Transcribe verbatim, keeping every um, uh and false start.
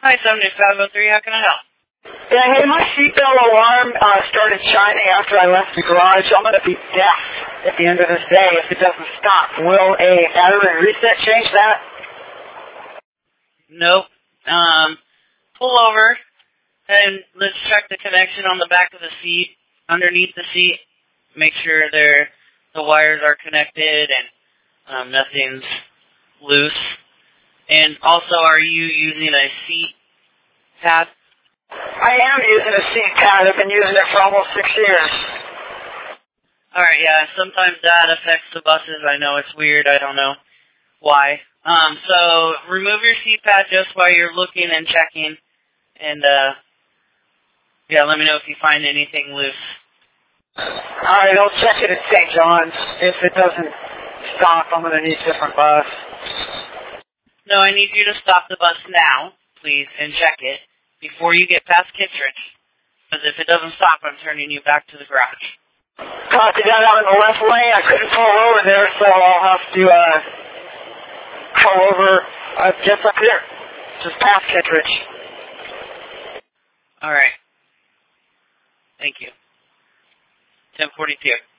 Hi, seventy-five oh three, how can I help? Yeah, hey, my seatbelt alarm uh, started chiming after I left the garage. I'm going to be deaf at the end of this day if it doesn't stop. Will a battery reset change that? Nope. Um, pull over and let's check the connection on the back of the seat, underneath the seat. Make sure they're, the wires are connected and um, nothing's loose. And also, are you using a seat pad? I am using a seat pad. I've been using it for almost six years. Alright, yeah, sometimes that affects the buses. I know it's weird. I don't know why. Um, so remove your seat pad just while you're looking and checking. And, uh, yeah, let me know if you find anything loose. Alright, I'll check it at Saint John's. If it doesn't stop, I'm going to need a different bus. No, I need you to stop the bus now, please, and check it before you get past Kittredge. Because if it doesn't stop, I'm turning you back to the garage. Copy that. I'm in the left lane. I couldn't pull over there, so I'll have to uh, pull over uh, just up here, just past Kittredge. All right. Thank you. ten forty-two.